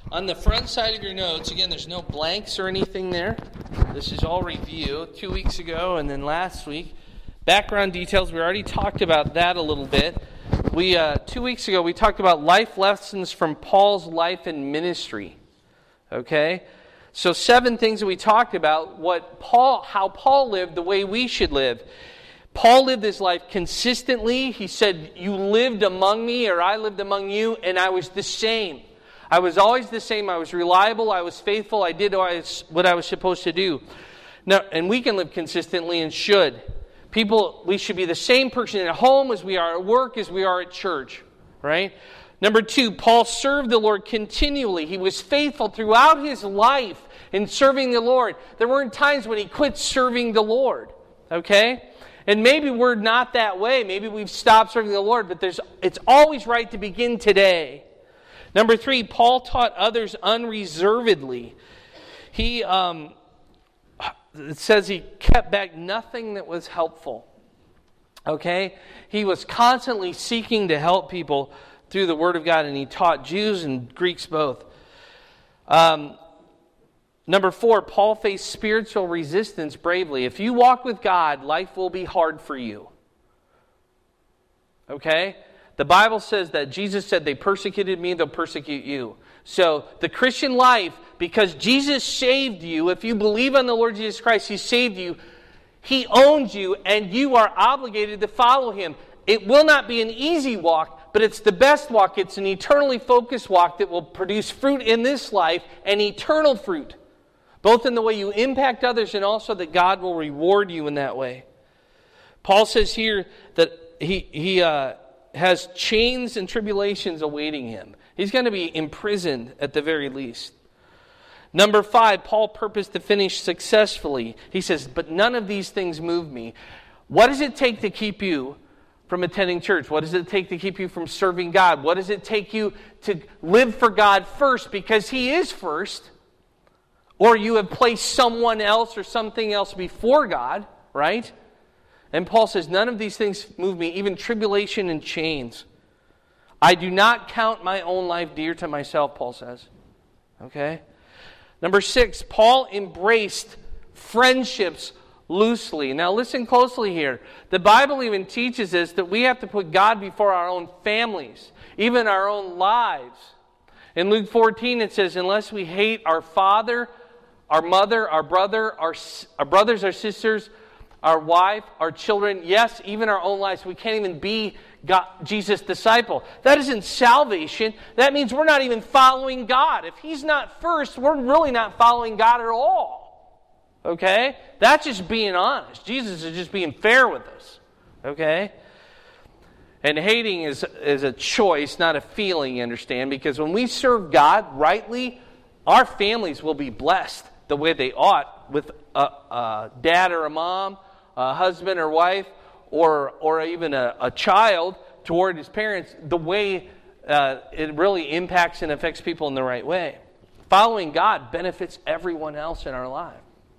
On the front side of your notes, again, there's no blanks or anything there. This is all review. 2 weeks ago and then last week. Background details, we already talked about that a little bit. 2 weeks ago, we talked about life lessons from Paul's life and ministry. Okay? So 7 things that we talked about, how Paul lived the way we should live. Paul lived his life consistently. He said, you lived among me, or I lived among you, and I was the same. I was always the same. I was reliable. I was faithful. I did what I was supposed to do. Now, and we can live consistently and should. We should be the same person at home as we are at work, as we are at church. Right? Number 2, Paul served the Lord continually. He was faithful throughout his life in serving the Lord. There weren't times when he quit serving the Lord. Okay? And maybe we're not that way. Maybe we've stopped serving the Lord, but it's always right to begin today. Number 3, Paul taught others unreservedly. It says he kept back nothing that was helpful. Okay? He was constantly seeking to help people through the Word of God, and he taught Jews and Greeks both. Number 4, Paul faced spiritual resistance bravely. If you walk with God, life will be hard for you. Okay? The Bible says that Jesus said, they persecuted me, they'll persecute you. So the Christian life, because Jesus saved you, if you believe on the Lord Jesus Christ, He saved you, He owns you, and you are obligated to follow Him. It will not be an easy walk, but it's the best walk. It's an eternally focused walk that will produce fruit in this life and eternal fruit, both in the way you impact others and also that God will reward you in that way. Paul says here that he has chains and tribulations awaiting him. He's going to be imprisoned at the very least. Number 5, Paul purposed to finish successfully. He says, but none of these things move me. What does it take to keep you from attending church? What does it take to keep you from serving God? What does it take you to live for God first because He is first? Or you have placed someone else or something else before God, right? And Paul says, none of these things move me, even tribulation and chains. I do not count my own life dear to myself, Paul says. Okay? Number 6, Paul embraced friendships loosely. Now listen closely here. The Bible even teaches us that we have to put God before our own families, even our own lives. In Luke 14 it says, unless we hate our father, our mother, our brother, our brothers, our sisters, our wife, our children, yes, even our own lives, we can't even be Jesus' disciple. That isn't salvation. That means we're not even following God. If He's not first, we're really not following God at all. Okay? That's just being honest. Jesus is just being fair with us. Okay? And hating is a choice, not a feeling, you understand? Because when we serve God rightly, our families will be blessed the way they ought with a dad or a mom, a husband or wife, or even a child toward his parents, the way it really impacts and affects people in the right way. Following God benefits everyone else in our life.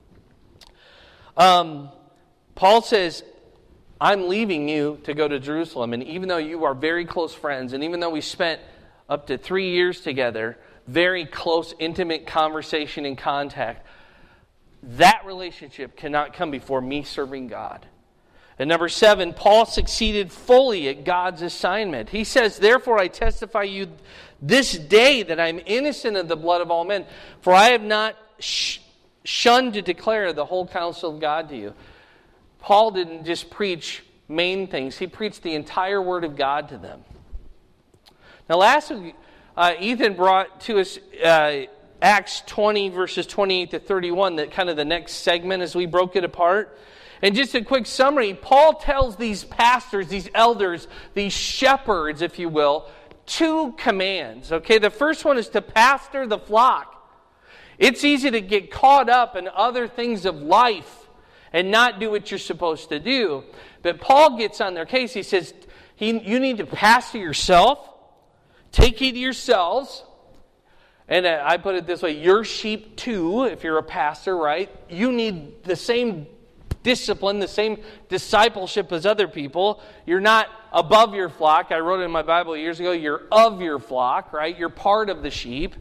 Paul says, I'm leaving you to go to Jerusalem, and even though you are very close friends, and even though we spent up to 3 years together, very close, intimate conversation and contact, that relationship cannot come before me serving God. And number 7, Paul succeeded fully at God's assignment. He says, therefore I testify you this day that I am innocent of the blood of all men, for I have not shunned to declare the whole counsel of God to you. Paul didn't just preach main things. He preached the entire Word of God to them. Now last week, Ethan brought to us Acts 20, verses 28 to 31, that kind of the next segment as we broke it apart. And just a quick summary, Paul tells these pastors, these elders, these shepherds, if you will, 2 commands. Okay, the first one is to pastor the flock. It's easy to get caught up in other things of life and not do what you're supposed to do. But Paul gets on their case. He says, you need to pastor yourself, take heed to yourselves. And I put it this way, your sheep too, if you're a pastor, right? You need the same discipline, the same discipleship as other people. You're not above your flock. I wrote it in my Bible years ago, you're of your flock, right? You're part of the sheep.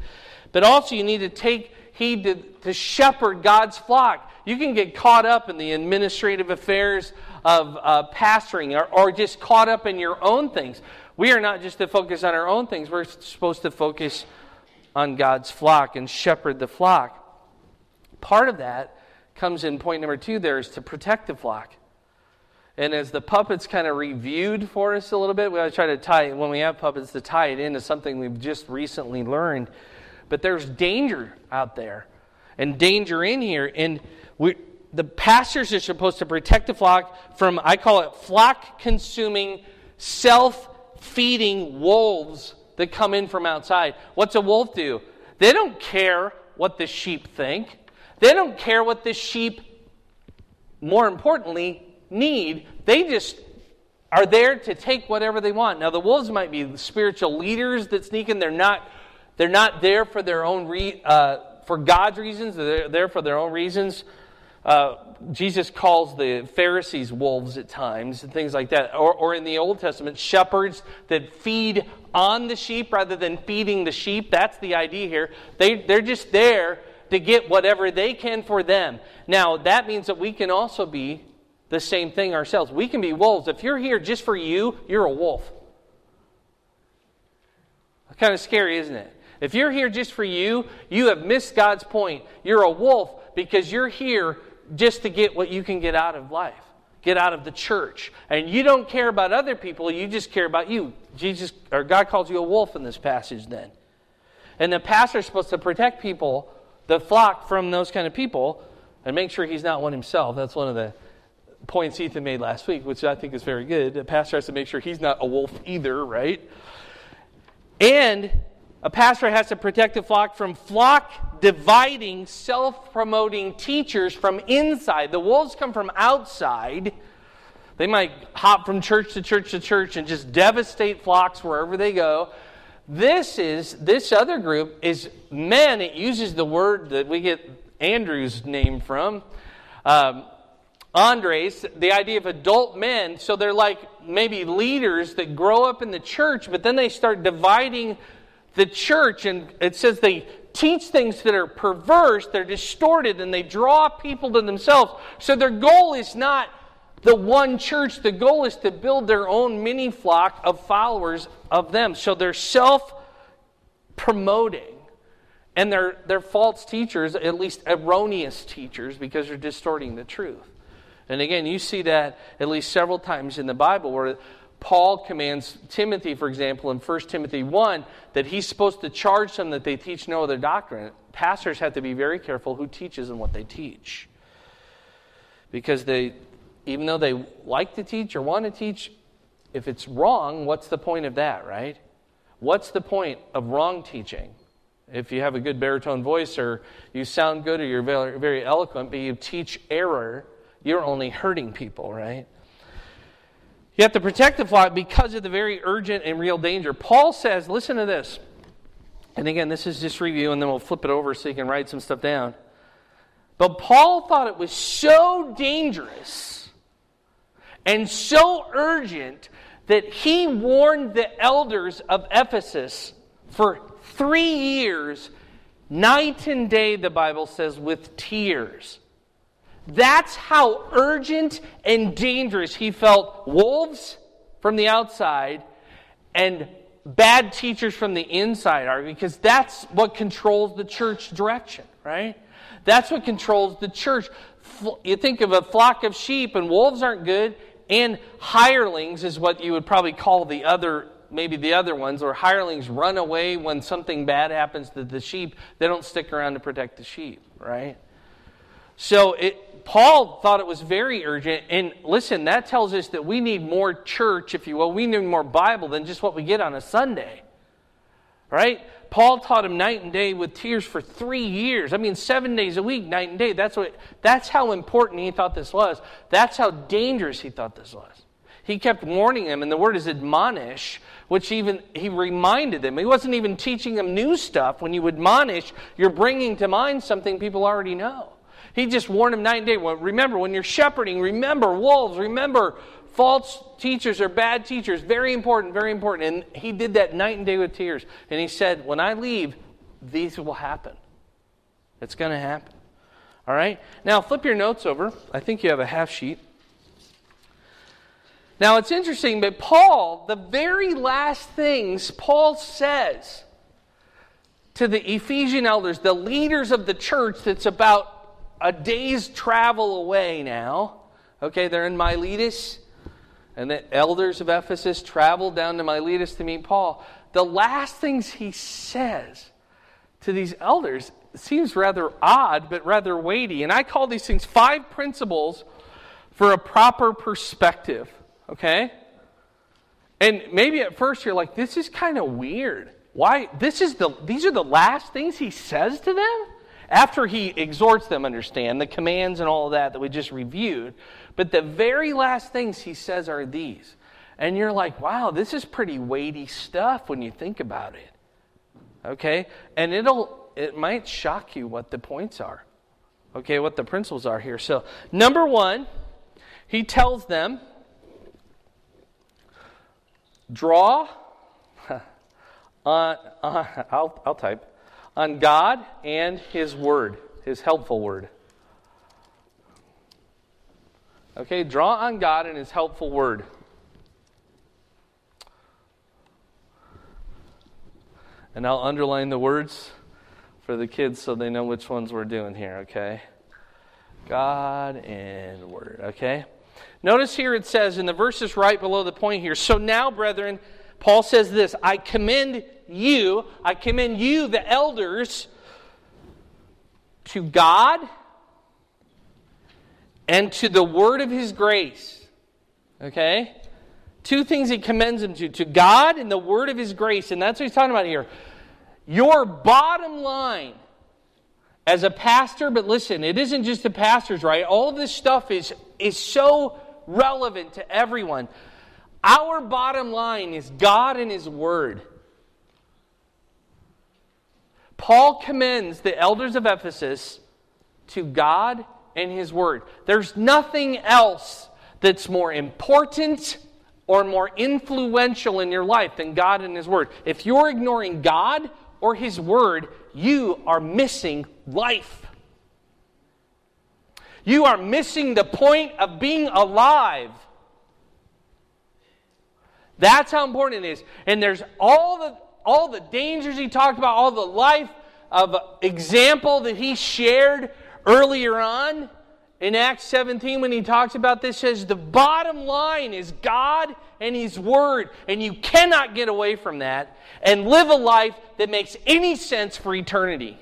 But also you need to take heed to shepherd God's flock. You can get caught up in the administrative affairs of pastoring or just caught up in your own things. We are not just to focus on our own things. We're supposed to focus on God's flock and shepherd the flock. Part of that comes in point number 2 there, is to protect the flock. And as the puppets kind of reviewed for us a little bit, we always try to tie, when we have puppets, to tie it into something we've just recently learned. But there's danger out there and danger in here. And the pastors are supposed to protect the flock from, I call it, flock-consuming, self-feeding wolves that come in from outside. What's a wolf do? They don't care what the sheep think. They don't care what the sheep, more importantly, need. They just are there to take whatever they want. Now, the wolves might be spiritual leaders that sneak in. They're not there for their own for God's reasons. They're there for their own reasons. Jesus calls the Pharisees wolves at times and things like that. Or in the Old Testament, shepherds that feed on the sheep rather than feeding the sheep. That's the idea here. They're just there to get whatever they can for them. Now, that means that we can also be the same thing ourselves. We can be wolves. If you're here just for you, you're a wolf. Kind of scary, isn't it? If you're here just for you, you have missed God's point. You're a wolf because you're here just to get what you can get out of life, get out of the church. And you don't care about other people, you just care about you. God calls you a wolf in this passage then. And the pastor's supposed to protect people, the flock, from those kind of people and make sure he's not one himself. That's one of the points Ethan made last week, which I think is very good. The pastor has to make sure he's not a wolf either, right? And a pastor has to protect the flock from flock-dividing, self-promoting teachers from inside. The wolves come from outside. They might hop from church to church to church and just devastate flocks wherever they go. This other group is men. It uses the word that we get Andrew's name from. Andres, the idea of adult men. So they're like maybe leaders that grow up in the church, but then they start dividing the church, and it says they teach things that are perverse, they're distorted, and they draw people to themselves. So their goal is not the one church. The goal is to build their own mini flock of followers of them. So they're self-promoting. And they're false teachers, at least erroneous teachers, because they're distorting the truth. And again, you see that at least several times in the Bible where Paul commands Timothy, for example, in 1 Timothy 1, that he's supposed to charge them that they teach no other doctrine. Pastors have to be very careful who teaches and what they teach. Because even though they like to teach or want to teach, if it's wrong, what's the point of that, right? What's the point of wrong teaching? If you have a good baritone voice or you sound good or you're very, very eloquent, but you teach error, you're only hurting people, right? You have to protect the flock because of the very urgent and real danger. Paul says, listen to this. And again, this is just review, and then we'll flip it over so you can write some stuff down. But Paul thought it was so dangerous and so urgent that he warned the elders of Ephesus for 3 years, night and day, the Bible says, with tears. That's how urgent and dangerous he felt wolves from the outside and bad teachers from the inside are, because that's what controls the church direction, right? That's what controls the church. You think of a flock of sheep, and wolves aren't good, and hirelings is what you would probably call the other ones, or hirelings run away when something bad happens to the sheep. They don't stick around to protect the sheep, right? So Paul thought it was very urgent, and listen, that tells us that we need more church, if you will. We need more Bible than just what we get on a Sunday, right? Paul taught him night and day with tears for 3 years. 7 days a week, night and day. That's how important he thought this was. That's how dangerous he thought this was. He kept warning them, and the word is admonish, which even he reminded them. He wasn't even teaching them new stuff. When you admonish, you're bringing to mind something people already know. He just warned them night and day. Well, remember, when you're shepherding, remember wolves, remember false teachers or bad teachers. Very important, very important. And he did that night and day with tears. And he said, when I leave, these will happen. It's going to happen. All right? Now, flip your notes over. I think you have a half sheet. Now, it's interesting, but Paul, the very last things Paul says to the Ephesian elders, the leaders of the church that's about a day's travel away now. Okay, they're in Miletus, and the elders of Ephesus traveled down to Miletus to meet Paul. The last things he says to these elders seems rather odd, but rather weighty. And I call these things 5 principles for a proper perspective. Okay? And maybe at first you're like, this is kind of weird. Why? These are the last things he says to them? After he exhorts them, understand, the commands and all of that we just reviewed. But the very last things he says are these. And you're like, wow, this is pretty weighty stuff when you think about it. Okay? And it might shock you what the points are. Okay, what the principles are here. So, number 1, he tells them, draw I'll type, on God and His Word, His helpful Word. Okay, draw on God and His helpful Word. And I'll underline the words for the kids so they know which ones we're doing here, okay? God and Word, okay? Notice here it says in the verses right below the point here, so now, brethren, Paul says this, I commend you, the elders, to God and to the word of His grace. Okay? 2 things he commends them to God and the word of His grace. And that's what he's talking about here. Your bottom line as a pastor, but listen, it isn't just the pastors, right? All of this stuff is so relevant to everyone. Our bottom line is God and His Word. Paul commends the elders of Ephesus to God and His Word. There's nothing else that's more important or more influential in your life than God and His Word. If you're ignoring God or His Word, you are missing life. You are missing the point of being alive. That's how important it is. And there's all the dangers he talked about, all the life of example that he shared earlier on in Acts 17 when he talks about this. Says the bottom line is God and His Word. And you cannot get away from that and live a life that makes any sense for eternity.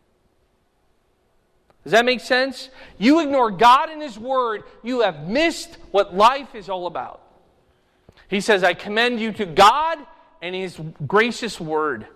Does that make sense? You ignore God and His Word, you have missed what life is all about. He says, I commend you to God and His gracious Word,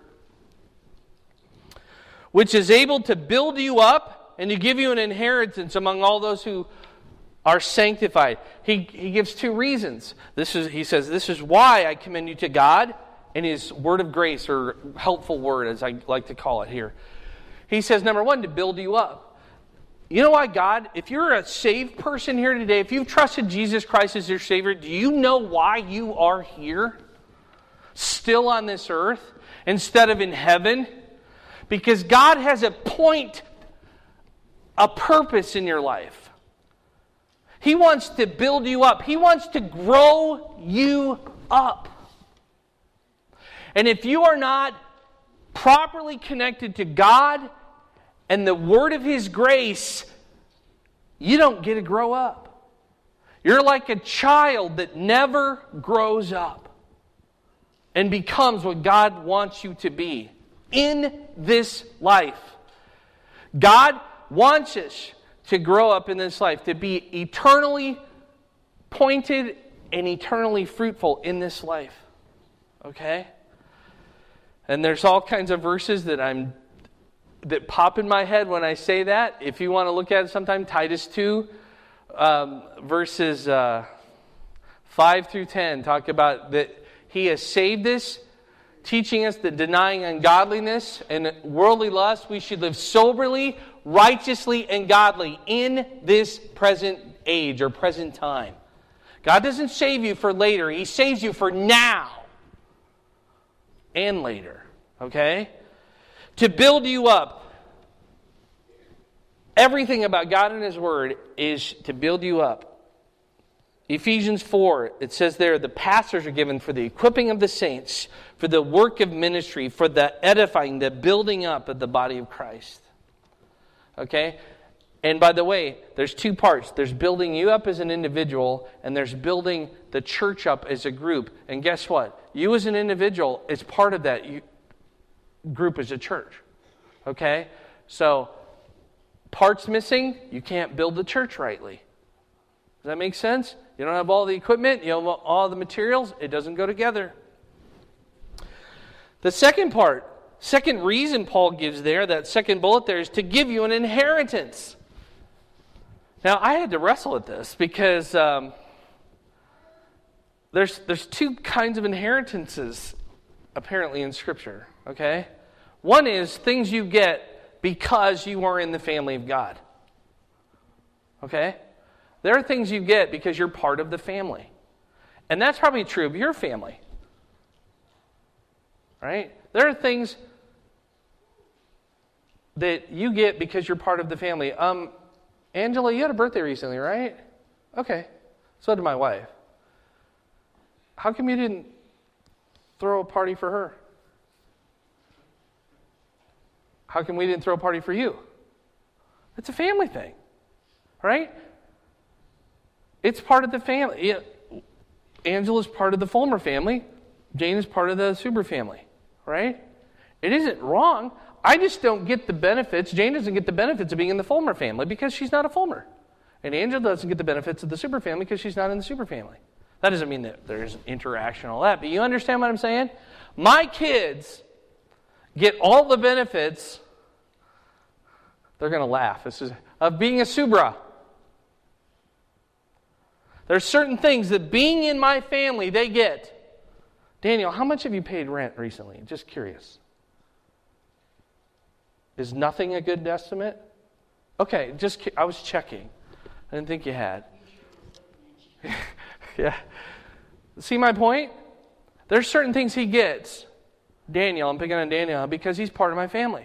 which is able to build you up and to give you an inheritance among all those who are sanctified. He gives 2 reasons. He says, this is why I commend you to God and His Word of grace, or helpful Word, as I like to call it here. He says, number 1, to build you up. You know why God, if you're a saved person here today, if you've trusted Jesus Christ as your Savior, do you know why you are here? Still on this earth, instead of in heaven? Because God has a point, a purpose in your life. He wants to build you up. He wants to grow you up. And if you are not properly connected to God and the Word of His grace, you don't get to grow up. You're like a child that never grows up and becomes what God wants you to be in this life. God wants us to grow up in this life, to be eternally pointed and eternally fruitful in this life. Okay? And there's all kinds of verses that pop in my head when I say that. If you want to look at it sometime, Titus 2, verses 5 through 10, talk about that He has saved us, teaching us that denying ungodliness and worldly lust, we should live soberly, righteously, and godly in this present age or present time. God doesn't save you for later. He saves you for now and later. Okay? to build you up. Everything about God and His Word is to build you up. Ephesians 4, it says there, the pastors are given for the equipping of the saints, for the work of ministry, for the edifying, the building up of the body of Christ. Okay? And by the way, there's two parts. There's building you up as an individual, and there's building the church up as a group. And guess what? You as an individual is part of that group as a church. Okay? So, parts missing, you can't build the church rightly. Does that make sense? You don't have all the equipment, you don't have all the materials, it doesn't go together. The second part, second reason Paul gives there, that second bullet there, is to give you an inheritance. Now, I had to wrestle with this because there's two kinds of inheritances apparently in Scripture, okay? One is things you get because you are in the family of God. Okay? There are things you get because you're part of the family. And that's probably true of your family. Right? There are things that you get because you're part of the family. Angela, you had a birthday recently, right? Okay. So did my wife. How come you didn't throw a party for her? How come we didn't throw a party for you? It's a family thing, right? It's part of the family. Angela's part of the Fulmer family. Jane is part of the Suber family, right? It isn't wrong. I just don't get the benefits. Jane doesn't get the benefits of being in the Fulmer family because she's not a Fulmer. And Angela doesn't get the benefits of the Suber family because she's not in the Suber family. That doesn't mean that there's interaction and all that, but you understand what I'm saying? My kids get all the benefits, they're going to laugh, of being a Subra. There's certain things that being in my family, they get. Daniel, how much have you paid rent recently? Just curious. Is nothing a good estimate? Okay, I was checking. I didn't think you had. Yeah. See my point? There's certain things he gets. Daniel, I'm picking on Daniel because he's part of my family.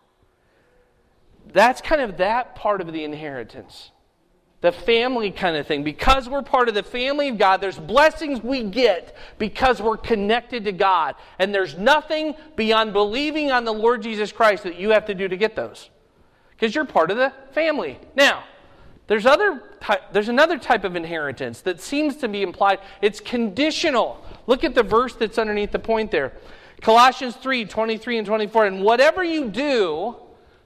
That's kind of that part of the inheritance. The family kind of thing. Because we're part of the family of God, there's blessings we get because we're connected to God. And there's nothing beyond believing on the Lord Jesus Christ that you have to do to get those. Because you're part of the family. Now, there's another type of inheritance that seems to be implied. It's conditional. Look at the verse that's underneath the point there. Colossians 3:23 and 24. And whatever you do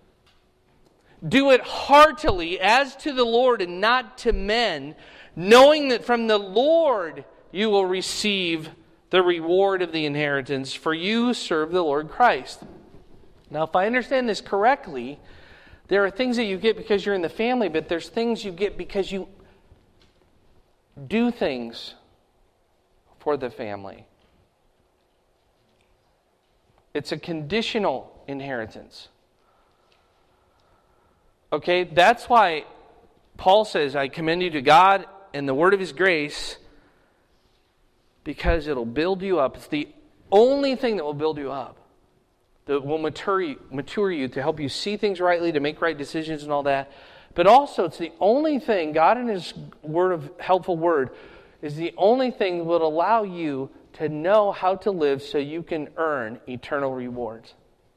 it heartily as to the Lord and not to men, knowing that from the Lord you will receive the reward of the inheritance, for you serve the Lord Christ. Now, if I understand this correctly, there are things that you get because you're in the family, but there's things you get because you do things for the family. It's a conditional inheritance. Okay, that's why Paul says, I commend you to God and the word of His grace, because it'll build you up. It's the only thing that will build you up, that will mature you to help you see things rightly, to make right decisions and all that. But also, it's the only thing, God in His helpful word, is the only thing that will allow you to know how to live so you can earn eternal rewards.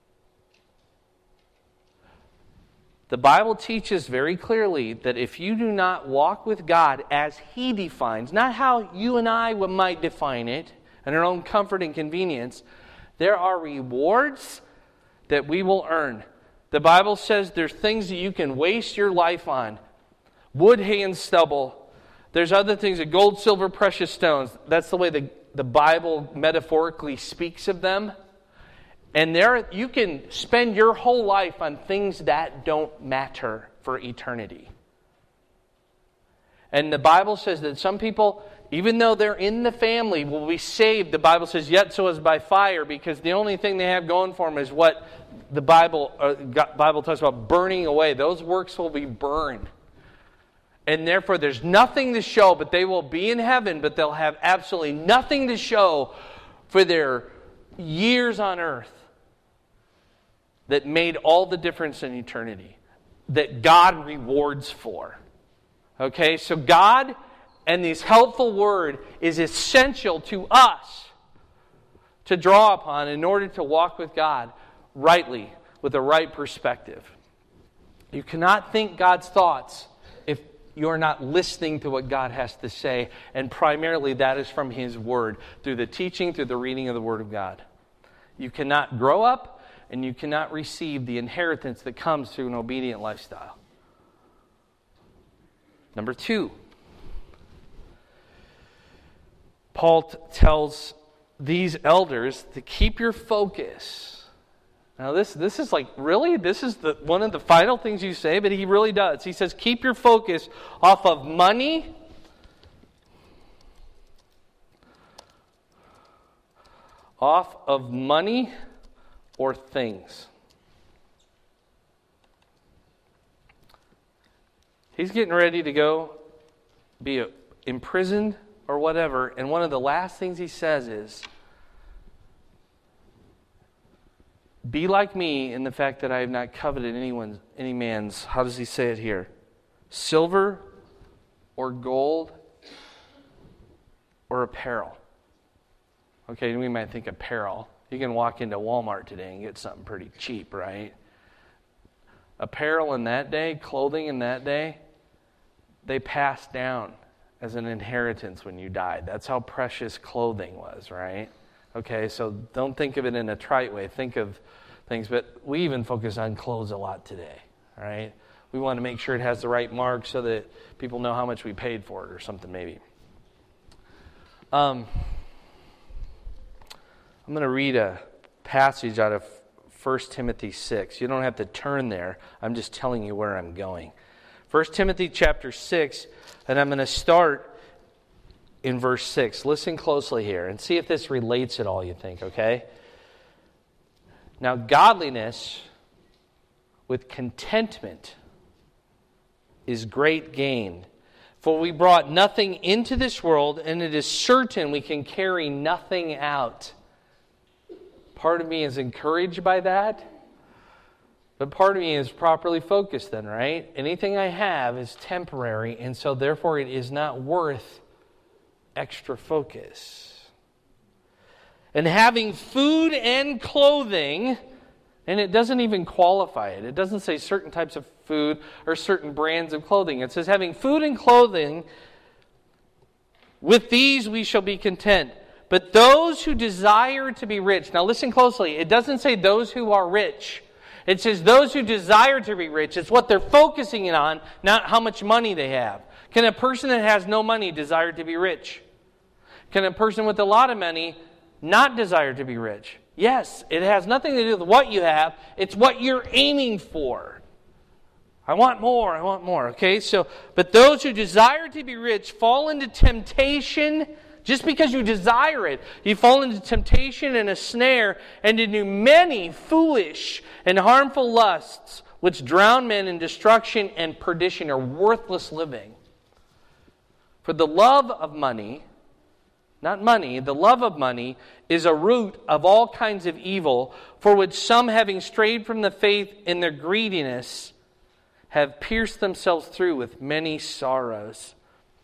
The Bible teaches very clearly that if you do not walk with God as He defines, not how you and I might define it, in our own comfort and convenience, there are rewards that we will earn. The Bible says there's things that you can waste your life on. Wood, hay, and stubble. There's other things, gold, silver, precious stones. That's the way the Bible metaphorically speaks of them. And there you can spend your whole life on things that don't matter for eternity. And the Bible says that some people, even though they're in the family, will be saved. The Bible says, yet so as by fire, because the only thing they have going for them is what the Bible talks about burning away. Those works will be burned. And therefore there's nothing to show, but they will be in heaven, but they'll have absolutely nothing to show for their years on earth. that made all the difference in eternity, that God rewards for. Okay, so God and this helpful word is essential to us to draw upon in order to walk with God rightly, with a right perspective. You cannot think God's thoughts if you're not listening to what God has to say, and primarily that is from His Word, through the teaching, through the reading of the Word of God. You cannot grow up and you cannot receive the inheritance that comes through an obedient lifestyle. Number 2, Paul tells these elders to keep your focus. Now this is like, really? This is one of the final things you say, but he really does. He says, keep your focus off of money, or things. He's getting ready to go be imprisoned or whatever, and one of the last things he says is, be like me in the fact that I have not coveted any man's, how does he say it here? Silver or gold or apparel. Okay, we might think apparel. You can walk into Walmart today and get something pretty cheap, right? Apparel in that day, clothing in that day, they passed down as an inheritance when you died. That's how precious clothing was, right? Okay, so don't think of it in a trite way. Think of things, but we even focus on clothes a lot today, right? We want to make sure it has the right mark so that people know how much we paid for it or something maybe. I'm going to read a passage out of 1 Timothy 6. You don't have to turn there. I'm just telling you where I'm going. 1 Timothy chapter 6, and I'm going to start in verse 6. Listen closely here and see if this relates at all, you think, okay? Now, godliness with contentment is great gain. For we brought nothing into this world, and it is certain we can carry nothing out. Part of me is encouraged by that, but part of me is properly focused then, right? Anything I have is temporary, and so therefore it is not worth extra focus. And having food and clothing, and it doesn't even qualify it. It doesn't say certain types of food or certain brands of clothing. It says having food and clothing, with these we shall be content. But those who desire to be rich. Now listen closely. It doesn't say those who are rich. It says those who desire to be rich. It's what they're focusing on, not how much money they have. Can a person that has no money desire to be rich? Can a person with a lot of money not desire to be rich? Yes, it has nothing to do with what you have. It's what you're aiming for. I want more. Okay, so, but those who desire to be rich fall into temptation. Just because you desire it, you fall into temptation and a snare, and into many foolish and harmful lusts, which drown men in destruction and perdition, or worthless living. For the love of money, not money, the love of money is a root of all kinds of evil, for which some, having strayed from the faith in their greediness, have pierced themselves through with many sorrows.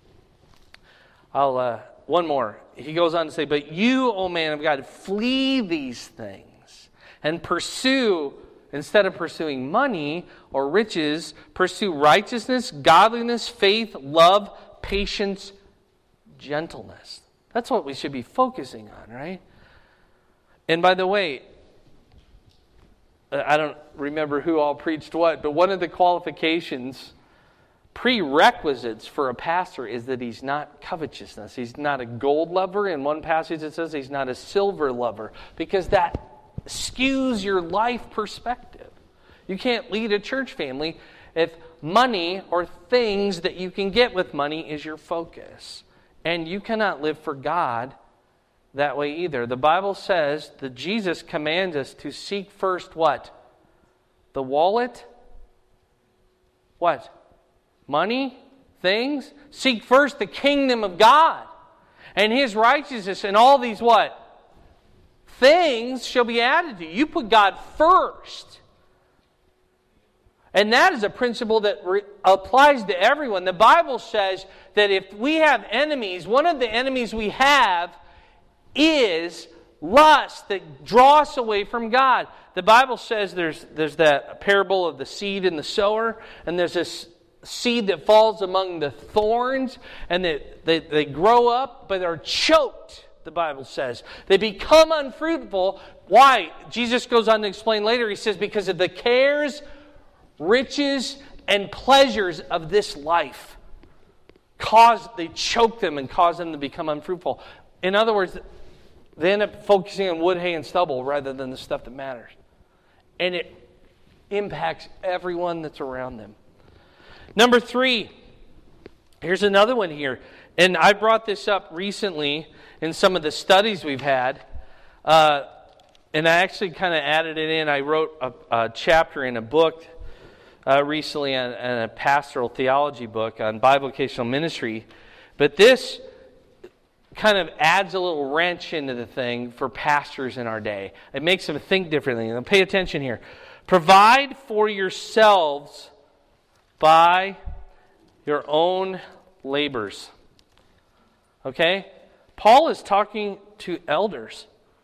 One more. He goes on to say, but you, O man of God, flee these things and pursue, instead of pursuing money or riches, pursue righteousness, godliness, faith, love, patience, gentleness. That's what we should be focusing on, right? And by the way, I don't remember who all preached what, but one of the qualifications, prerequisites for a pastor is that he's not covetousness. He's not a gold lover. In one passage it says he's not a silver lover, because that skews your life perspective. You can't lead a church family if money or things that you can get with money is your focus. And you cannot live for God that way either. The Bible says that Jesus commands us to seek first what? The wallet? What? Money? Things? Seek first the kingdom of God and His righteousness, and all these what? Things shall be added to you. You put God first. And that is a principle that applies to everyone. The Bible says that if we have enemies, one of the enemies we have is lust that draws us away from God. The Bible says there's that parable of the seed and the sower, and there's this seed that falls among the thorns, and they grow up, but are choked, the Bible says. They become unfruitful. Why? Jesus goes on to explain later. He says, because of the cares, riches, and pleasures of this life. They choke them and cause them to become unfruitful. In other words, they end up focusing on wood, hay, and stubble rather than the stuff that matters. And it impacts everyone that's around them. Number 3, here's another one here. And I brought this up recently in some of the studies we've had. And I actually kind of added it in. I wrote a chapter in a book recently on a pastoral theology book on bivocational ministry. But this kind of adds a little wrench into the thing for pastors in our day. It makes them think differently. Now pay attention here. Provide for yourselves by your own labors. Okay? Paul is talking to elders.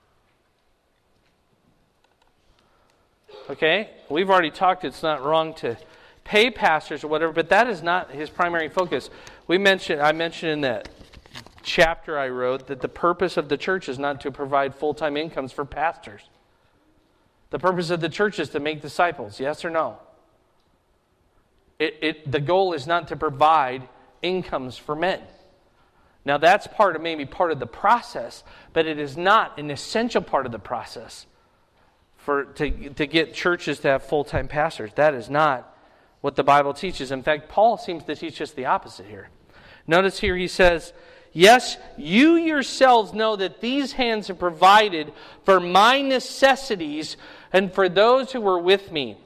Okay? We've already talked, it's not wrong to pay pastors or whatever, but that is not his primary focus. I mentioned in that chapter I wrote that the purpose of the church is not to provide full-time incomes for pastors. The purpose of the church is to make disciples, yes or no? The goal is not to provide incomes for men. Now that's maybe part of the process, but it is not an essential part of the process to get churches to have full-time pastors. That is not what the Bible teaches. In fact, Paul seems to teach us the opposite here. Notice here he says, yes, you yourselves know that these hands have provided for my necessities and for those who were with me.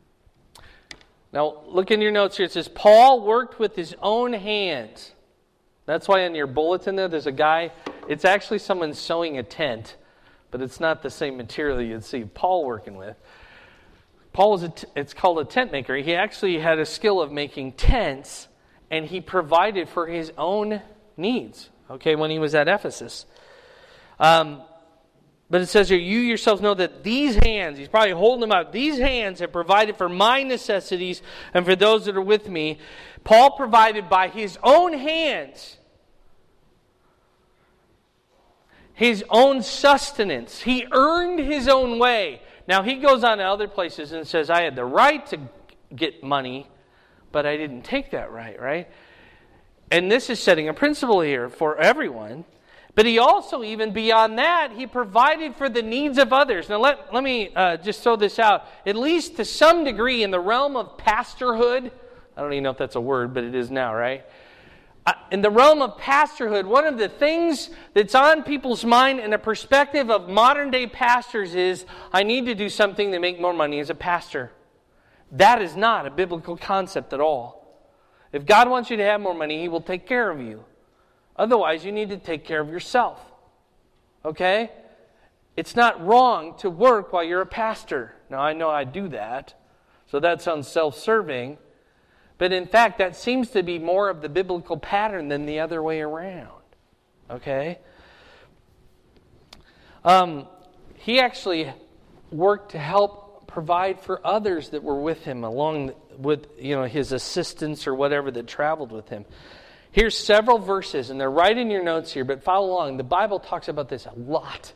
Now, look in your notes here. It says, Paul worked with his own hands. That's why in your bulletin there's a guy, it's actually someone sewing a tent, but it's not the same material you'd see Paul working with. It's called a tent maker. He actually had a skill of making tents, and he provided for his own needs, okay, when he was at Ephesus. But it says here, you yourselves know that these hands, he's probably holding them out, these hands have provided for my necessities and for those that are with me. Paul provided by his own hands, his own sustenance. He earned his own way. Now he goes on to other places and says, I had the right to get money, but I didn't take that right? And this is setting a principle here for everyone. But he also, even beyond that, he provided for the needs of others. Now let me just throw this out. At least to some degree in the realm of pastorhood, I don't even know if that's a word, but it is now, right? In the realm of pastorhood, one of the things that's on people's mind in a perspective of modern day pastors is, I need to do something to make more money as a pastor. That is not a biblical concept at all. If God wants you to have more money, He will take care of you. Otherwise, you need to take care of yourself. Okay? It's not wrong to work while you're a pastor. Now, I know I do that, so that sounds self-serving. But in fact, that seems to be more of the biblical pattern than the other way around. Okay? He actually worked to help provide for others that were with him, along with his assistants or whatever that traveled with him. Here's several verses, and they're right in your notes here, but follow along. The Bible talks about this a lot.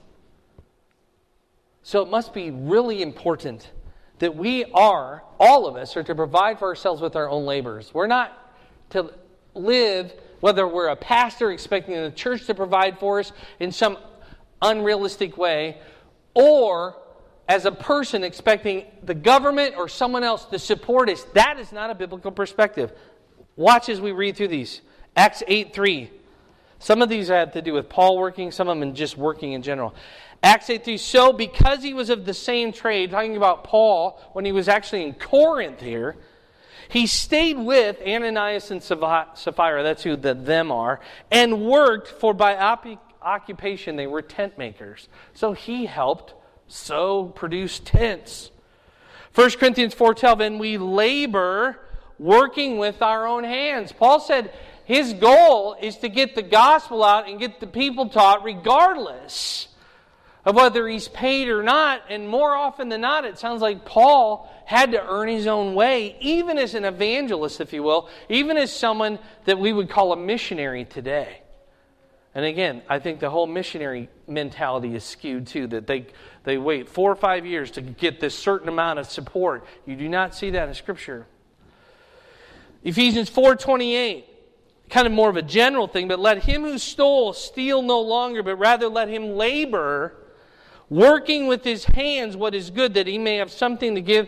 So it must be really important that all of us are to provide for ourselves with our own labors. We're not to live, whether we're a pastor expecting the church to provide for us in some unrealistic way, or as a person expecting the government or someone else to support us. That is not a biblical perspective. Watch as we read through these. Acts 8:3. Some of these have to do with Paul working, some of them just working in general. Acts 8:3. So because he was of the same trade, talking about Paul when he was actually in Corinth here, he stayed with Ananias and Sapphira, that's who the them are, and worked, for by occupation they were tent makers. So he helped produce tents. 1 Corinthians 4:12, and we labor working with our own hands. Paul said his goal is to get the gospel out and get the people taught regardless of whether he's paid or not. And more often than not, it sounds like Paul had to earn his own way, even as an evangelist, if you will, even as someone that we would call a missionary today. And again, I think the whole missionary mentality is skewed too, that they wait 4 or 5 years to get this certain amount of support. You do not see that in Scripture. Ephesians 4:28, kind of more of a general thing, but let him who stole steal no longer, but rather let him labor, working with his hands what is good, that he may have something to give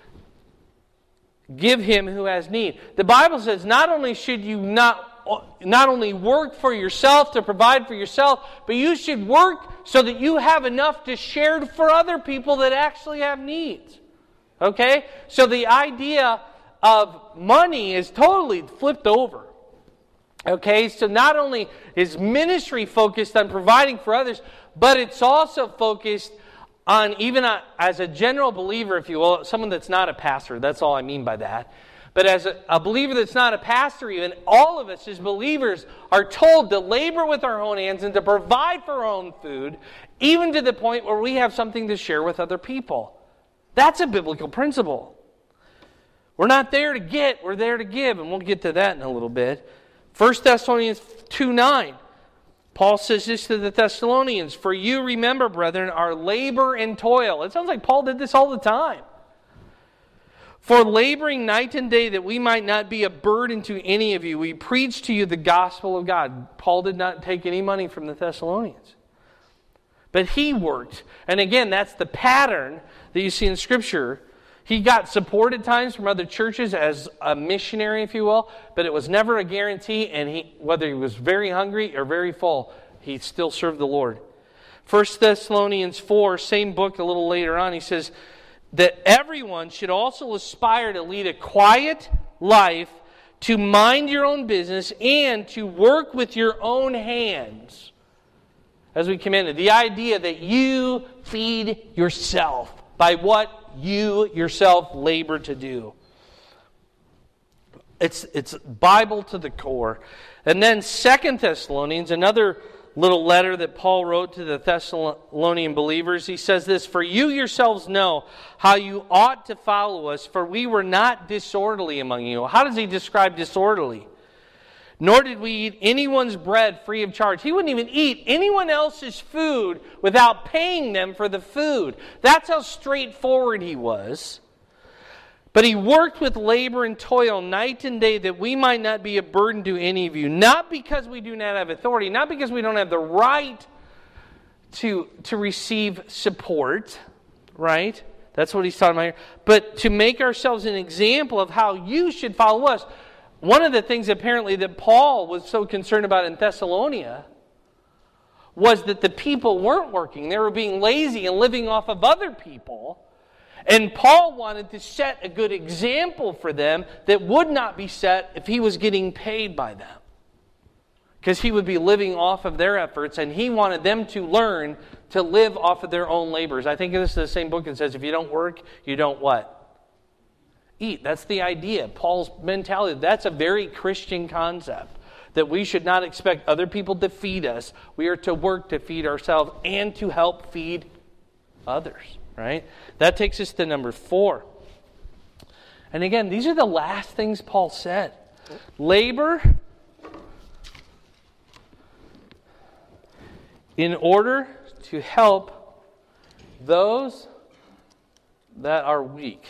him who has need. The Bible says not only should you not only work for yourself to provide for yourself, but you should work so that you have enough to share for other people that actually have needs. Okay? So the idea of money is totally flipped over. Okay? So not only is ministry focused on providing for others, but it's also focused on, even as a general believer, if you will, someone that's not a pastor, that's all I mean by that. But as a believer that's not a pastor even, all of us as believers are told to labor with our own hands and to provide for our own food, even to the point where we have something to share with other people. That's a biblical principle. We're not there to get, we're there to give, and we'll get to that in a little bit. 1 Thessalonians 2:9. Paul says this to the Thessalonians, for you remember, brethren, our labor and toil. It sounds like Paul did this all the time. For laboring night and day that we might not be a burden to any of you, we preach to you the gospel of God. Paul did not take any money from the Thessalonians. But he worked. And again, that's the pattern that you see in Scripture. He got support at times from other churches as a missionary, if you will, but it was never a guarantee, and whether he was very hungry or very full, he still served the Lord. 1 Thessalonians 4, same book a little later on, he says that everyone should also aspire to lead a quiet life, to mind your own business, and to work with your own hands. As we commended, the idea that you feed yourself by what you yourself labor to do. It's Bible to the core. And then 2 Thessalonians, another little letter that Paul wrote to the Thessalonian believers. He says this, for you yourselves know how you ought to follow us, for we were not disorderly among you. How does he describe disorderly? Nor did we eat anyone's bread free of charge. He wouldn't even eat anyone else's food without paying them for the food. That's how straightforward he was. But he worked with labor and toil night and day that we might not be a burden to any of you. Not because we do not have authority, not because we don't have the right to receive support, right? That's what he's talking about here. But to make ourselves an example of how you should follow us. One of the things apparently that Paul was so concerned about in Thessalonica was that the people weren't working. They were being lazy and living off of other people. And Paul wanted to set a good example for them that would not be set if he was getting paid by them. Because he would be living off of their efforts, and he wanted them to learn to live off of their own labors. I think this is the same book that says if you don't work, you don't what? Eat. That's the idea. Paul's mentality. That's a very Christian concept. That we should not expect other people to feed us. We are to work to feed ourselves and to help feed others. Right? That takes us to number 4. And again, these are the last things Paul said. Labor in order to help those that are weak.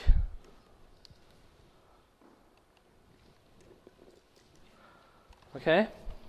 Okay?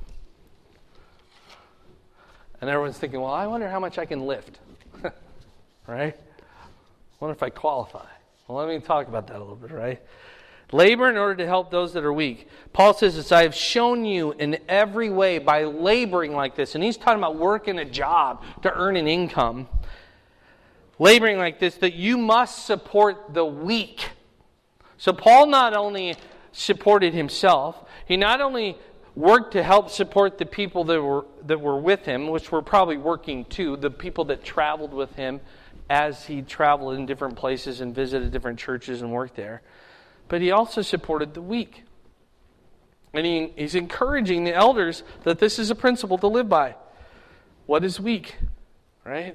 And everyone's thinking, well, I wonder how much I can lift. Right? I wonder if I qualify. Well, let me talk about that a little bit, right? Labor in order to help those that are weak. Paul says this, I have shown you in every way by laboring like this. And he's talking about working a job to earn an income. Laboring like this, that you must support the weak. So Paul not only supported himself, he not only worked to help support the people that were with him, which were probably working too, the people that traveled with him as he traveled in different places and visited different churches and worked there. But he also supported the weak. And he's encouraging the elders that this is a principle to live by. What is weak? Right?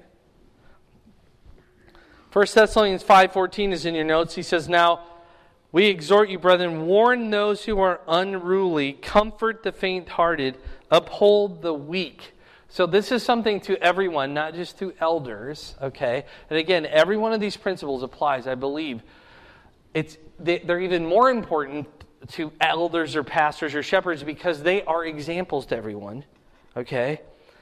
1 Thessalonians 5:14 is in your notes. He says, "Now we exhort you, brethren, warn those who are unruly, comfort the faint-hearted, uphold the weak." So this is something to everyone, not just to elders. Okay? And again, every one of these principles applies, I believe. They're even more important to elders or pastors or shepherds because they are examples to everyone. Okay?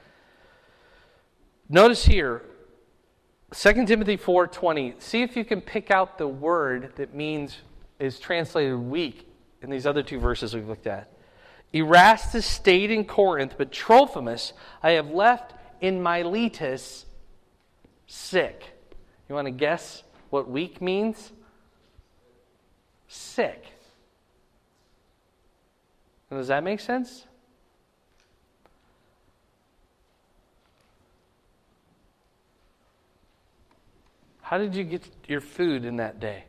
Notice here, 2 Timothy 4:20. See if you can pick out the word that is translated weak in these other two verses we've looked at. "Erastus stayed in Corinth, but Trophimus I have left in Miletus sick." You want to guess what weak means? Sick. Does that make sense? How did you get your food in that day?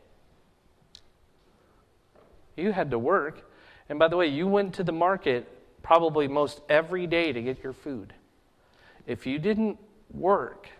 You had to work. And by the way, you went to the market probably most every day to get your food. If you didn't work,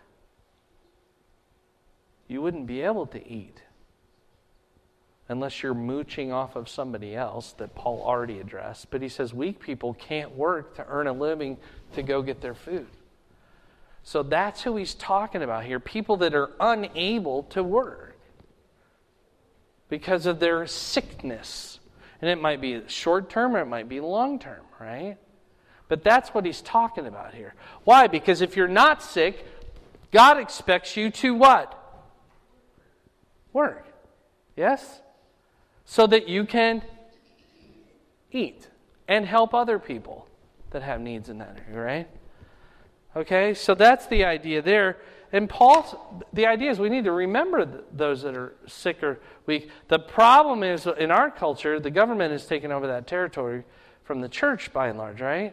you wouldn't be able to eat. Unless you're mooching off of somebody else that Paul already addressed. But he says weak people can't work to earn a living to go get their food. So that's who he's talking about here. People that are unable to work because of their sickness. And it might be short term or it might be long term, right? But that's what he's talking about here. Why? Because if you're not sick, God expects you to what? Work. Yes? So that you can eat and help other people that have needs in that area, right? Okay, so that's the idea there. And the idea is we need to remember those that are sick or weak. The problem is, in our culture, the government has taken over that territory from the church by and large, right?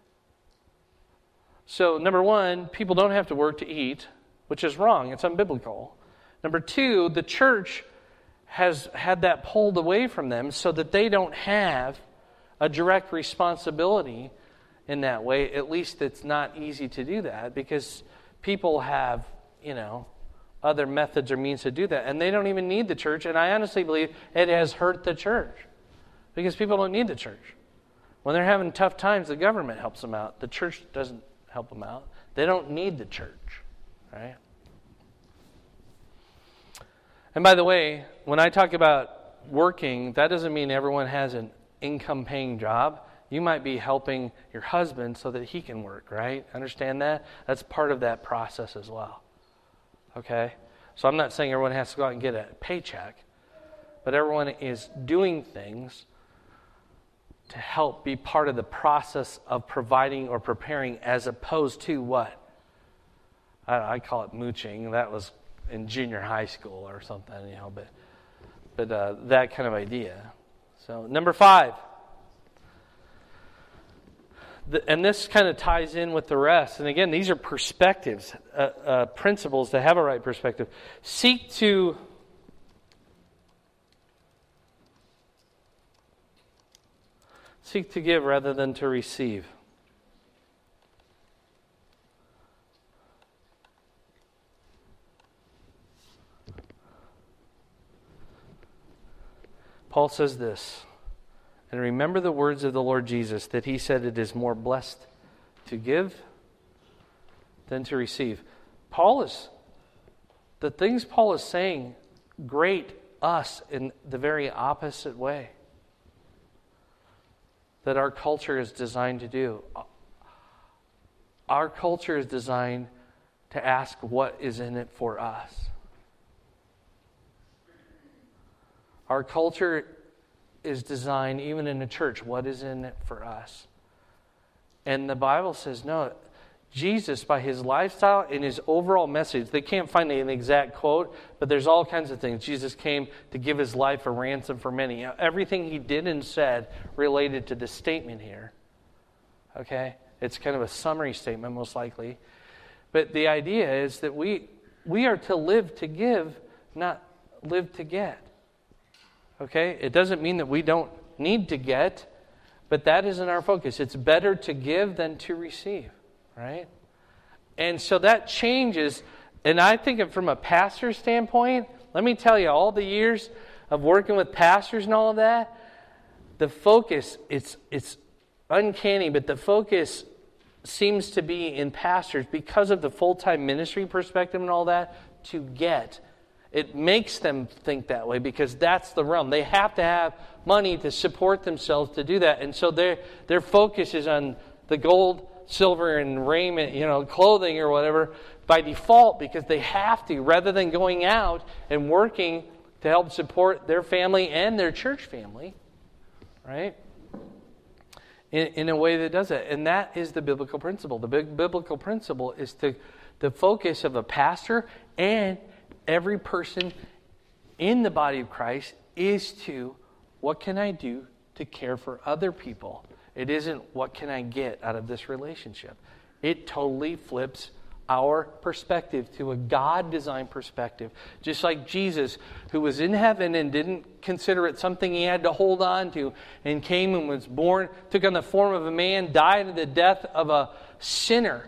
So, number one, people don't have to work to eat, which is wrong. It's unbiblical. Number two, the church has had that pulled away from them so that they don't have a direct responsibility in that way. At least it's not easy to do that because people have, other methods or means to do that. And they don't even need the church. And I honestly believe it has hurt the church because people don't need the church. When they're having tough times, the government helps them out. The church doesn't help them out. They don't need the church, right? And by the way, when I talk about working, that doesn't mean everyone has an income-paying job. You might be helping your husband so that he can work, right? Understand that? That's part of that process as well. Okay? So I'm not saying everyone has to go out and get a paycheck, but everyone is doing things to help be part of the process of providing or preparing as opposed to what? I call it mooching. That was in junior high school or something, but that kind of idea. So number 5, and this kind of ties in with the rest. And again, these are perspectives, principles to have a right perspective. Seek to give rather than to receive. Paul says this, and remember the words of the Lord Jesus, that he said it is more blessed to give than to receive. The things Paul is saying grate us in the very opposite way that our culture is designed to do. Our culture is designed to ask what is in it for us. Our culture is designed, even in the church, what is in it for us? And the Bible says, no, Jesus, by his lifestyle and his overall message, they can't find an exact quote, but there's all kinds of things. Jesus came to give his life a ransom for many. Everything he did and said related to this statement here. Okay? It's kind of a summary statement, most likely. But the idea is that We are to live to give, not live to get. Okay? It doesn't mean that we don't need to get, but that isn't our focus. It's better to give than to receive, right? And so that changes, and I think from a pastor's standpoint, let me tell you, all the years of working with pastors and all of that, the focus, it's uncanny, but the focus seems to be in pastors because of the full-time ministry perspective and all that, to get. It makes them think that way because that's the realm. They have to have money to support themselves to do that. And so their focus is on the gold, silver, and raiment, clothing or whatever, by default because they have to, rather than going out and working to help support their family and their church family, right? In a way that does it. And that is the biblical principle. The biblical principle is the focus of a pastor and every person in the body of Christ is to, what can I do to care for other people? It isn't, what can I get out of this relationship? It totally flips our perspective to a God-designed perspective. Just like Jesus, who was in heaven and didn't consider it something he had to hold on to, and came and was born, took on the form of a man, died the death of a sinner.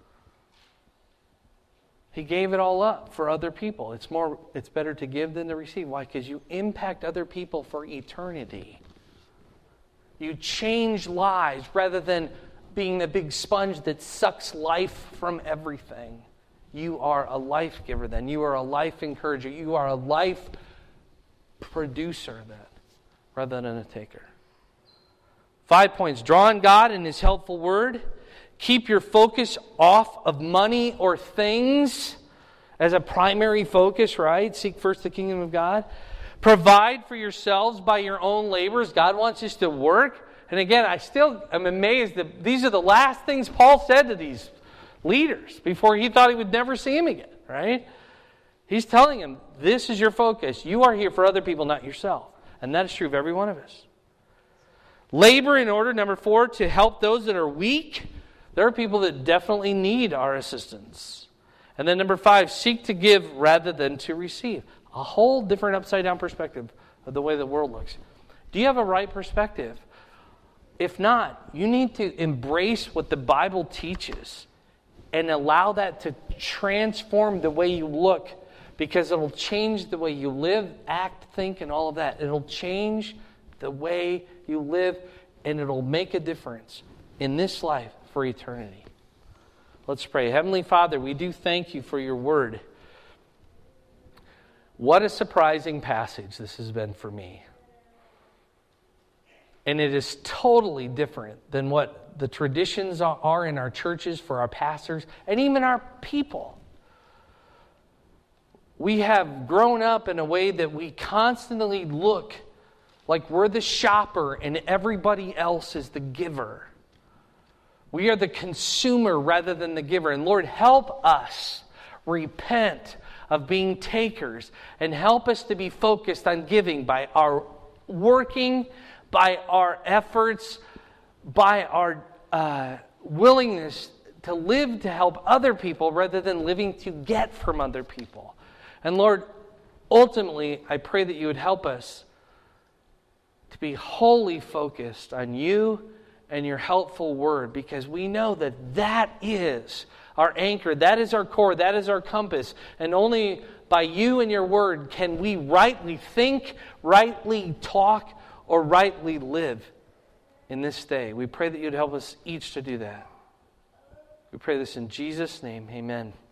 He gave it all up for other people. It's better to give than to receive. Why? Because you impact other people for eternity. You change lives rather than being the big sponge that sucks life from everything. You are a life giver then. You are a life encourager. You are a life producer then, rather than a taker. 5 points. Draw on God and His helpful word. Keep your focus off of money or things as a primary focus, right? Seek first the kingdom of God. Provide for yourselves by your own labors. God wants us to work. And again, I still am amazed that these are the last things Paul said to these leaders before he thought he would never see him again, right? He's telling them, this is your focus. You are here for other people, not yourself. And that is true of every one of us. Labor in order, number 4, to help those that are weak. There are people that definitely need our assistance. And then number 5, seek to give rather than to receive. A whole different upside-down perspective of the way the world looks. Do you have a right perspective? If not, you need to embrace what the Bible teaches and allow that to transform the way you look, because it'll change the way you live, act, think, and all of that. It'll change the way you live, and it'll make a difference in this life for eternity. Let's pray. Heavenly Father, we do thank you for your word. What a surprising passage this has been for me. And it is totally different than what the traditions are in our churches for our pastors and even our people. We have grown up in a way that we constantly look like we're the shopper and everybody else is the giver. We are the consumer rather than the giver. And Lord, help us repent of being takers and help us to be focused on giving by our working, by our efforts, by our willingness to live to help other people rather than living to get from other people. And Lord, ultimately, I pray that you would help us to be wholly focused on you and your helpful word, because we know that that is our anchor, that is our core, that is our compass. And only by you and your word can we rightly think, rightly talk, or rightly live in this day. We pray that you'd help us each to do that. We pray this in Jesus' name. Amen.